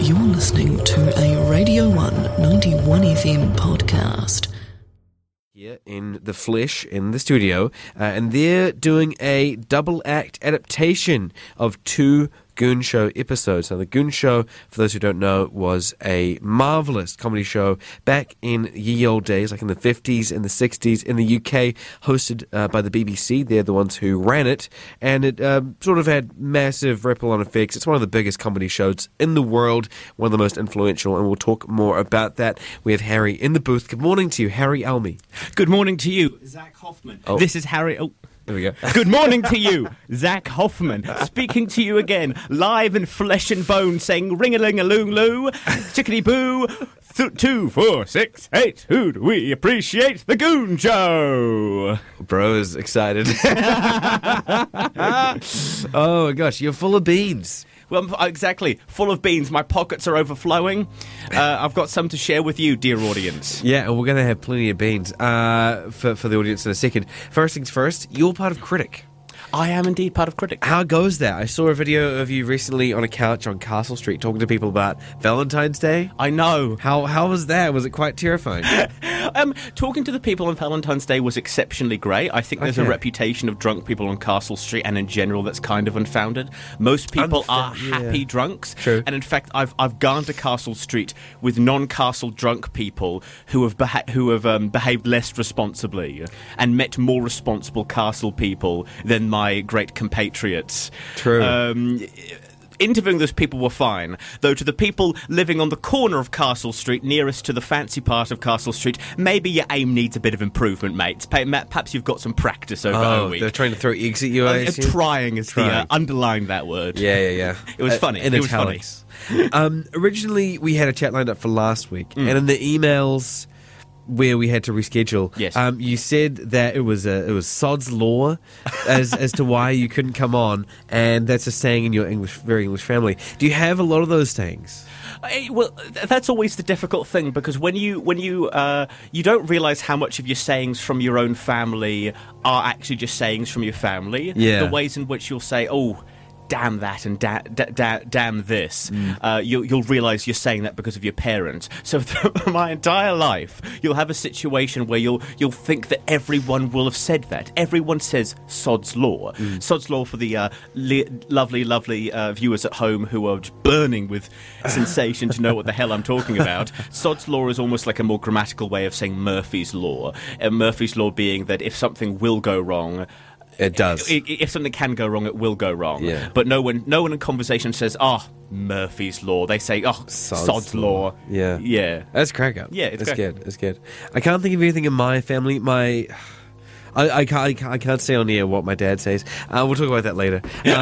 You're listening to a Radio 1 91 FM podcast. Here in the flesh, in the studio, and they're doing a double act adaptation of two Goon Show episodes. Now, the Goon Show, for those who don't know, was a marvellous comedy show back in ye old days, like in the 50s and the 60s in the UK, hosted by the BBC. They're the ones who ran it, and it sort of had massive ripple-on effects. It's one of the biggest comedy shows in the world, one of the most influential, and we'll talk more about that. We have Harry in the booth. Good morning to you, Harry Almy. Good morning to you, Zach Hoffman. Oh. This is Harry... Oh. There we go. Good morning to you, Zach Hoffman, speaking to you again, live in flesh and bone, saying ring-a-ling-a-loong-loo, chickadee-boo, 2, 4, 6, 8, who do we appreciate? The Goon Show! Bro is excited. Oh my gosh, you're full of beans. Well, exactly, full of beans. My pockets are overflowing. I've got some to share with you, dear audience. Yeah, and we're going to have plenty of beans for the audience in a second. First things first, you're part of Critic. I am indeed part of Critic. How goes that? I saw a video of you recently on a couch on Castle Street talking to people about Valentine's Day. I know. How was that? Was it quite terrifying? Talking to the people on Valentine's Day was exceptionally great. I think there's a Okay. reputation of drunk people on Castle Street, and in general that's kind of unfounded. Most people are happy drunks. True. And in fact, I've gone to Castle Street with non-Castle drunk people who have behaved less responsibly and met more responsible Castle people than my great compatriots. True. Interviewing those people were fine, though to the people living on the corner of Castle Street, nearest to the fancy part of Castle Street, maybe your aim needs a bit of improvement, mate. Perhaps you've got some practice over a week. They're trying to throw eggs at you, I assume? Trying is the underline that word. Yeah. It was funny. In It was italics. Originally, we had a chat lined up for last week, and in the emails where we had to reschedule, Yes. You said that it was sod's law as to why you couldn't come on, and that's a saying in your very English family. Do you have a lot of those sayings? Well, that's always the difficult thing, because when you don't realise how much of your sayings from your own family are actually just sayings from your family. Yeah. The ways in which you'll say, oh, damn that and damn this, you'll realise you're saying that because of your parents. So through my entire life, you'll have a situation where you'll think that everyone will have said that. Everyone says sod's law. Sod's law, for the lovely viewers at home who are burning with sensation to know what the hell I'm talking about. Sod's law is almost like a more grammatical way of saying Murphy's law. Murphy's law being that if something will go wrong, It does. If something can go wrong, it will go wrong. Yeah. But no one in conversation says, Murphy's Law. They say, sod's law. Yeah. Yeah. That's crack up. Yeah, it's That's crack. good. That's good. I can't think of anything in my family. I can't say on air what my dad says. We'll talk about that later.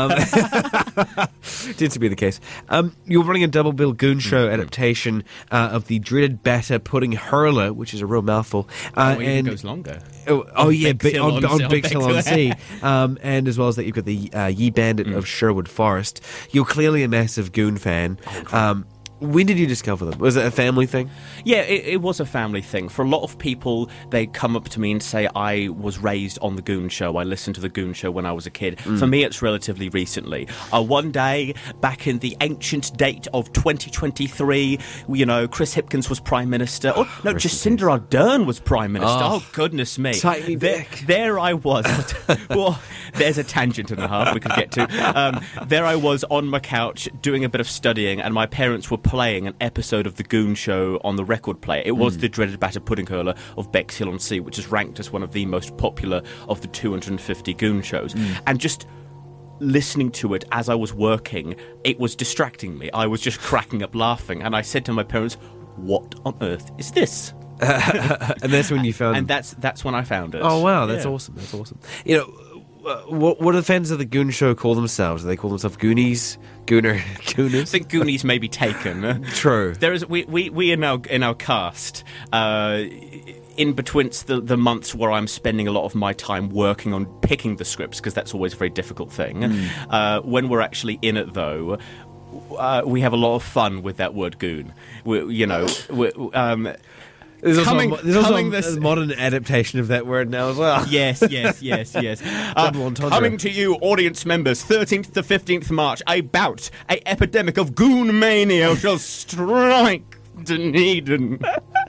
Tends to be the case. You're running a double bill Goon Show adaptation of the dreaded batter pudding hurler, which is a real mouthful. It even goes longer. Oh yeah, Big Hill on Big Hill on Sea, Sea. and as well as that, you've got the Ye Bandit of Sherwood Forest. You're clearly a massive Goon fan. When did you discover them? Was it a family thing? Yeah, it was a family thing. For a lot of people, they come up to me and say, I was raised on the Goon Show. I listened to the Goon Show when I was a kid. For me, it's relatively recently. One day, back in the ancient date of 2023, Chris Hipkins was Prime Minister. Oh, no, Jacinda Ardern was Prime Minister. Oh, goodness me. Take me back. There I was. Well, there's a tangent and a half we could get to. There I was on my couch doing a bit of studying, and my parents were playing an episode of The Goon Show on the record player. It was the dreaded batter pudding hurler of Bexhill-on-Sea, which is ranked as one of the most popular of the 250 Goon shows. And just listening to it as I was working, it was distracting me. I was just cracking up laughing, and I said to my parents, what on earth is this? And that's when you found. And that's when I found it. Oh wow, that's Yeah. awesome. That's awesome. What do the fans of the Goon Show call themselves? Do they call themselves Goonies? Gooners? I think Goonies may be taken. True. There is we in our cast. In between the months where I'm spending a lot of my time working on picking the scripts, because that's always a very difficult thing. When we're actually in it, though, we have a lot of fun with that word goon. There's Coming- also, there's also coming a this- modern adaptation of that word now as well. Yes. Double entendre. Coming to you, audience members, 13th to 15th March, a epidemic of goon mania shall strike Dunedin.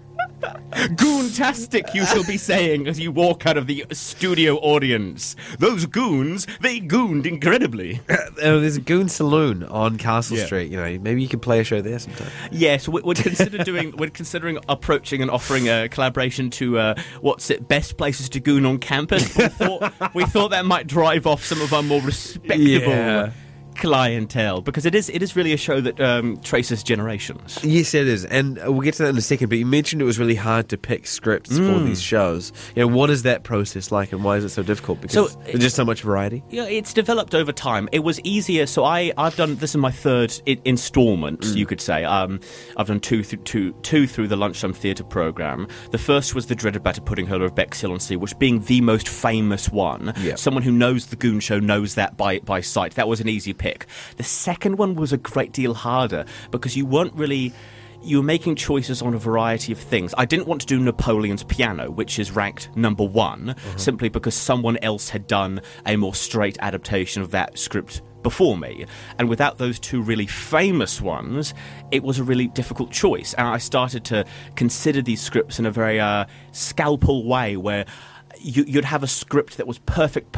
Goontastic, you shall be saying as you walk out of the studio audience. Those goons, they gooned incredibly. There's a Goon Saloon on Castle Yeah. Street. You know, maybe you could play a show there sometime. Yes, we're considering approaching and offering a collaboration to best places to goon on campus. We thought that might drive off some of our more respectable Yeah. clientele, because it is really a show that traces generations. Yes, it is, and we'll get to that in a second. But you mentioned it was really hard to pick scripts for these shows. You know, what is that process like, and why is it so difficult? Because So, there's just so much variety. Yeah, it's developed over time. It was easier. So I've done this is my third installment, you could say. I've done two through the Lunchtime Theatre program. The first was the dreaded Batter Pudding Hurler of Bexhill-on-Sea, which being the most famous one. Yeah. Someone who knows the Goon Show knows that by sight. That was an easy pick. The second one was a great deal harder because you were making choices on a variety of things. I didn't want to do Napoleon's Piano, which is ranked number one, simply because someone else had done a more straight adaptation of that script before me. And without those two really famous ones, it was a really difficult choice. And I started to consider these scripts in a very scalpel way, where you'd have a script that was perfect,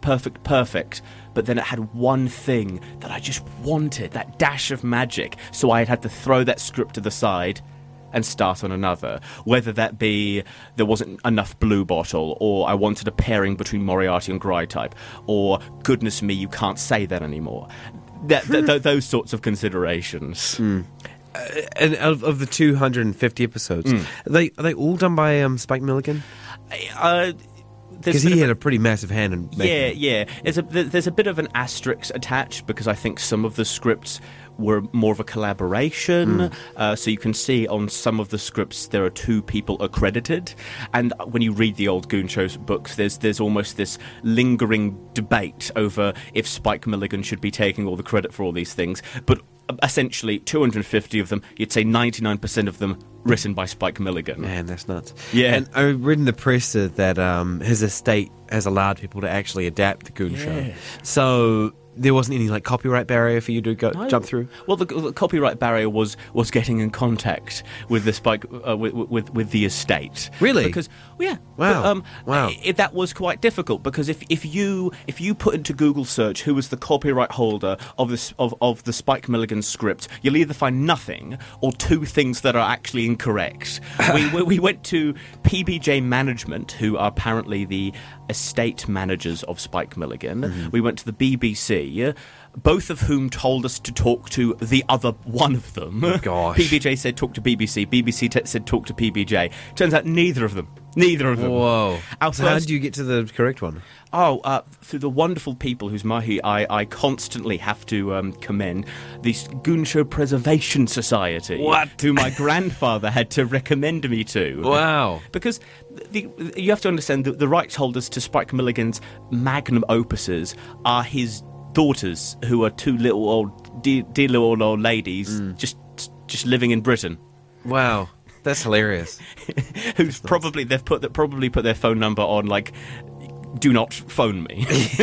but then it had one thing that I just wanted, that dash of magic. So I had to throw that script to the side and start on another. Whether that be there wasn't enough Blue Bottle, or I wanted a pairing between Moriarty and Grytype, or goodness me, you can't say that anymore. Those sorts of considerations. And of the 250 episodes, are they all done by Spike Milligan? Because he had a pretty massive hand in making Yeah. There's a bit of an asterisk attached because I think some of the scripts were more of a collaboration. So you can see on some of the scripts there are two people accredited, and when you read the old Goon Show's books, there's almost this lingering debate over if Spike Milligan should be taking all the credit for all these things. But essentially, 250 of them, you'd say 99% of them written by Spike Milligan. Man, that's nuts. Yeah. And I read in the press that his estate has allowed people to actually adapt the Goon Show. So there wasn't any like copyright barrier for you to jump through? Well, the copyright barrier was getting in contact with the Spike with the estate. Really? Because Wow. But, Wow. that was quite difficult because if you put into Google search who was the copyright holder of the Spike Milligan script, you'll either find nothing or two things that are actually incorrect. we went to PBJ Management, who are apparently the estate managers of Spike Milligan. We went to the BBC, both of whom told us to talk to the other one of them. Gosh. PBJ said talk to BBC. BBC said talk to PBJ. Turns out neither of them. Whoa. Our So how first- did you get to the correct one? Through the wonderful people whose mahi I constantly have to commend, the Goon Show Preservation Society. What? Who my grandfather had to recommend me to. Wow. Because you have to understand that the rights holders to Spike Milligan's magnum opuses are his daughters, who are two little old, dear little old ladies, just living in Britain. Wow. That's hilarious. Who's probably put their phone number on like, do not phone me.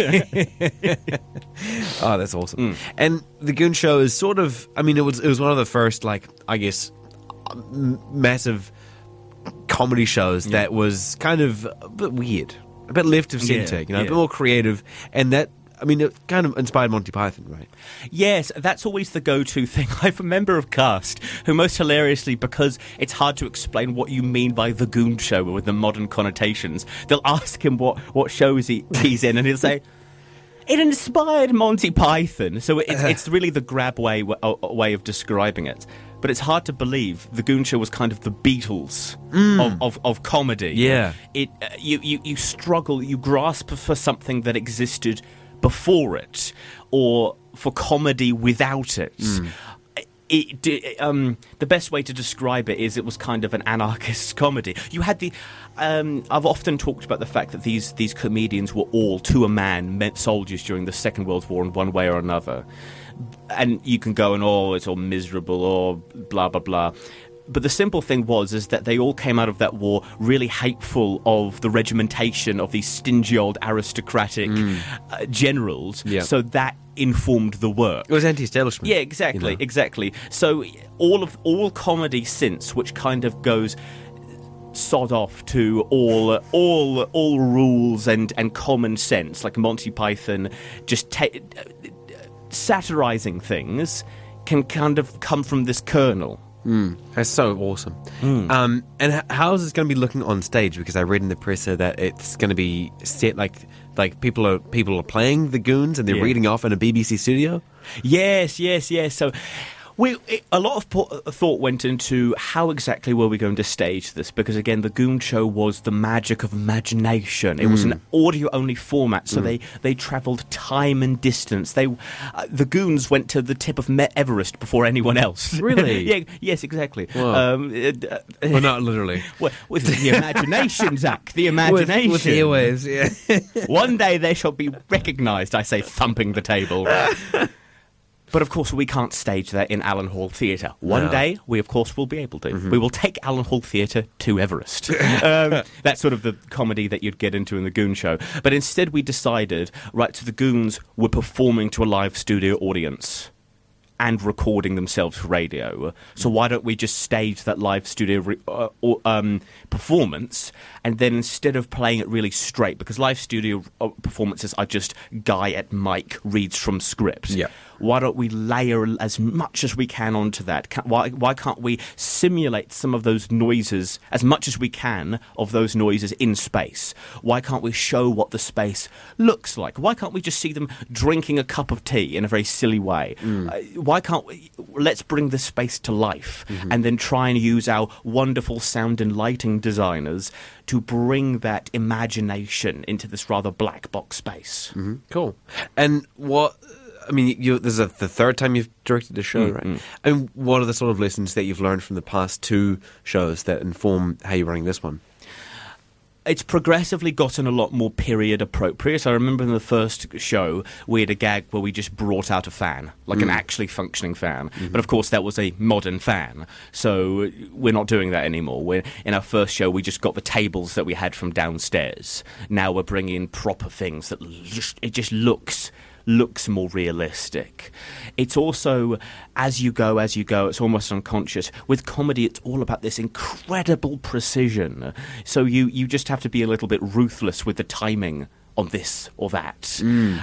Oh, that's awesome. And the Goon Show is sort of, I mean, it was one of the first, like, I guess, massive comedy shows that was kind of a bit weird, a bit left of centre, a bit more creative, and that, I mean, it kind of inspired Monty Python, right? Yes, that's always the go-to thing. I have a member of cast who, most hilariously, because it's hard to explain what you mean by the Goon Show with the modern connotations, they'll ask him what show he's in, and he'll say, it inspired Monty Python. So it's really the grab way of describing it. But it's hard to believe the Goon Show was kind of the Beatles of comedy. Yeah. You struggle, you grasp for something that existed before it, or for comedy without it. The best way to describe it is it was kind of an anarchist comedy. You had I've often talked about the fact that these comedians were all, to a man, soldiers during the Second World War in one way or another. And you can go and, it's all miserable, or blah, blah, blah. But the simple thing is that they all came out of that war really hateful of the regimentation of these stingy old aristocratic generals. Yeah. So that informed the work. It was anti-establishment. Yeah, exactly, exactly. So all comedy since, which kind of goes sod off to all rules and common sense, like Monty Python, just satirizing things, can kind of come from this kernel. That's so awesome. And how is this going to be looking on stage? Because I read in the presser that it's going to be set like people are playing the goons and they're reading off in a BBC studio. Yes. So a lot of thought went into how exactly were we going to stage this, because again the Goon Show was the magic of imagination. It was an audio only format, so they travelled time and distance. The Goons went to the tip of Everest before anyone else. Really? Yes, exactly. Well, not literally. With the imagination, Zach, the imagination. With the airwaves, yeah. One day they shall be recognised, I say, thumping the table. But of course, we can't stage that in Allen Hall Theatre. One day, we of course will be able to. We will take Allen Hall Theatre to Everest. That's sort of the comedy that you'd get into in the Goon Show. But instead, we decided, right, so the Goons were performing to a live studio audience and recording themselves for radio. So why don't we just stage that live studio performance, and then instead of playing it really straight, because live studio performances are just guy at mic reads from script. Yeah. Why don't we layer as much as we can onto that? Why can't we simulate some of those noises, as much as we can, of those noises in space? Why can't we show what the space looks like? Why can't we just see them drinking a cup of tea in a very silly way? Why can't we... Let's bring the space to life and then try and use our wonderful sound and lighting designers to bring that imagination into this rather black box space. Cool. And what... I mean, this is the third time you've directed a show, right? And what are the sort of lessons that you've learned from the past two shows that inform how you're running this one? It's progressively gotten a lot more period appropriate. I remember in the first show, we had a gag where we just brought out a fan, like an actually functioning fan. But of course, that was a modern fan. So we're not doing that anymore. In our first show, we just got the tables that we had from downstairs. Now we're bringing in proper things that it just looks more realistic. It's also, as you go, it's almost unconscious. With comedy, it's all about this incredible precision. So you just have to be a little bit ruthless with the timing on this or that.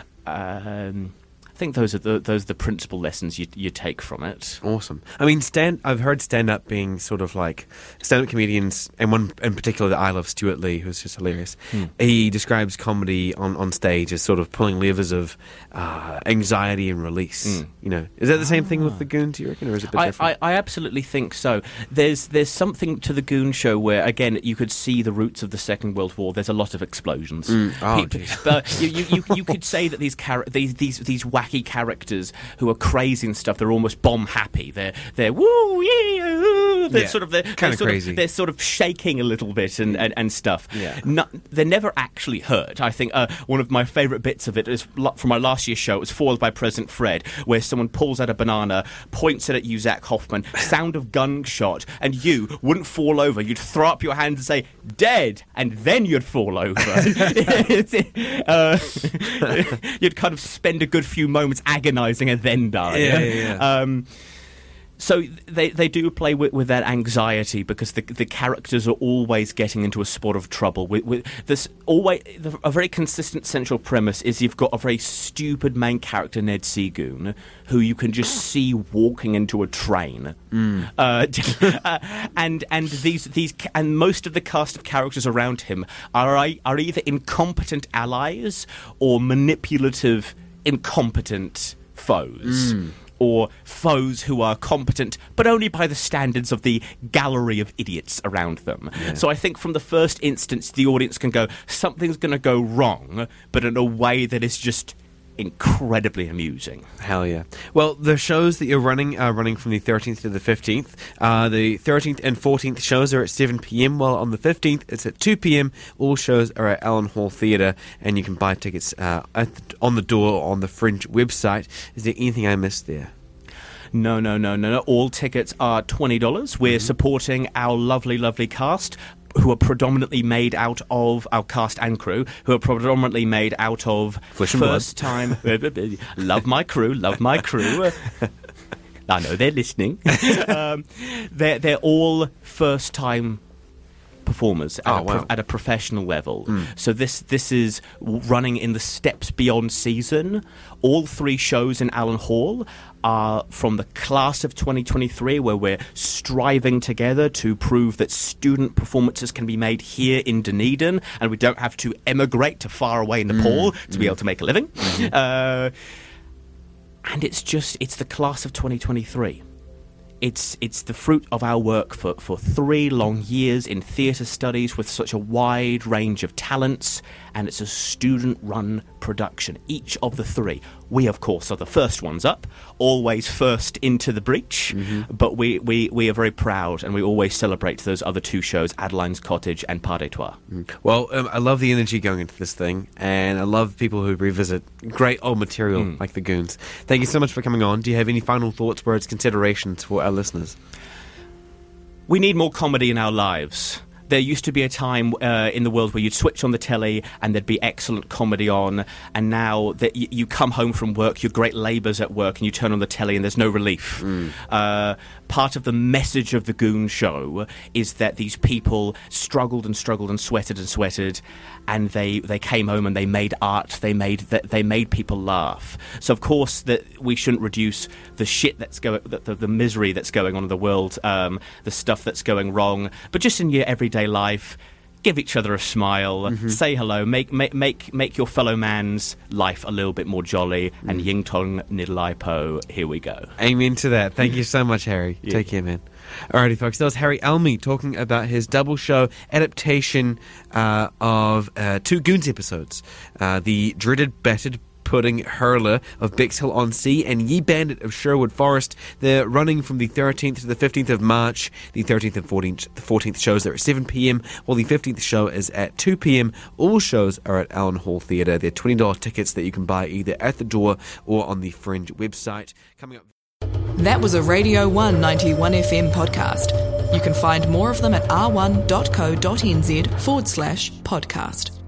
I think those are the principal lessons you take from it. Awesome. I mean, I've heard stand-up being sort of like stand-up comedians, and one in particular that I love, Stuart Lee, who's just hilarious. He describes comedy on stage as sort of pulling levers of anxiety and release. You know, is that the same thing with the Goon, do you reckon, or is it a bit different? I absolutely think so. There's something to the Goon Show where, again, you could see the roots of the Second World War. There's a lot of explosions. You could say that these wacky characters who are crazy and stuff, they're almost bomb happy. They're woo yeah, they're sort of kind of crazy. They're sort of shaking a little bit and stuff. Yeah. They're never actually hurt. I think one of my favourite bits of it is from our last year's show. It was Foiled by President Fred, where someone pulls out a banana, points it at you, Zach Hoffman, sound of gunshot, and you wouldn't fall over. You'd throw up your hands and say dead, and then you'd fall over. You'd kind of spend a good few moments agonising and then die. Yeah. So they do play with that anxiety, because the characters are always getting into a spot of trouble. With this, a very consistent central premise is you've got a very stupid main character, Ned Seagoon, who you can just see walking into a train, and most of the cast of characters around him are either incompetent allies or manipulative, incompetent foes. Or foes who are competent, but only by the standards of the gallery of idiots around them. Yeah. So I think from the first instance, the audience can go, something's going to go wrong, but in a way that is just incredibly amusing. Hell yeah. Well, the shows that you're running are running from the 13th to the 15th. The 13th and 14th shows are at 7 p.m, while on the 15th it's at 2 p.m. All shows are at Allen Hall Theatre, and you can buy tickets on the door on the Fringe website. Is there anything I missed there? No. All tickets are $20. We're supporting our lovely, lovely cast, who are predominantly made out of our cast and crew, who are predominantly made out of Flesh and first time. Love my crew. I know they're listening. They're all first time performers at a professional level. So this is running in the Steps Beyond season. All 3 shows in Allen Hall are from the class of 2023, where we're striving together to prove that student performances can be made here in Dunedin, and we don't have to emigrate to far away Nepal to be able to make a living. And it's the class of 2023. It's the fruit of our work for 3 long years in theatre studies with such a wide range of talents, and it's a student-run production, each of the 3. We, of course, are the first ones up, always first into the breach, but we are very proud, and we always celebrate those other 2 shows, Adeline's Cottage and Pas des Trois. Well, I love the energy going into this thing, and I love people who revisit great old material like the Goons. Thank you so much for coming on. Do you have any final thoughts, words, considerations for our listeners? We need more comedy in our lives. There used to be a time in the world where you'd switch on the telly and there'd be excellent comedy on, and now that you come home from work, your great labours at work, and you turn on the telly and there's no relief. Part of the message of the Goon Show is that these people struggled and sweated, and they came home and they made art. They made people laugh. So of course that we shouldn't reduce the shit that's going, the misery that's going on in the world, the stuff that's going wrong, but just in your everyday life, give each other a smile, say hello, make your fellow man's life a little bit more jolly, and Ying Tong Nidlai Po, here we go. Amen to that. Thank you so much, Harry. Yeah. Take care, man. Alrighty, folks, that was Harry Almy talking about his double show adaptation of 2 Goons episodes. The dreaded Battered Pudding Hurler of Bexhill-on-Sea and Ye Bandit of Sherwood Forest. They're running from the 13th to the 15th of March. The 13th and 14th shows are at 7 p.m, while the 15th show is at 2 p.m. All shows are at Allen Hall Theatre. They're $20 tickets that you can buy either at the door or on the Fringe website. Coming up. That was a Radio 1 91 FM podcast. You can find more of them at r1.co.nz/podcast.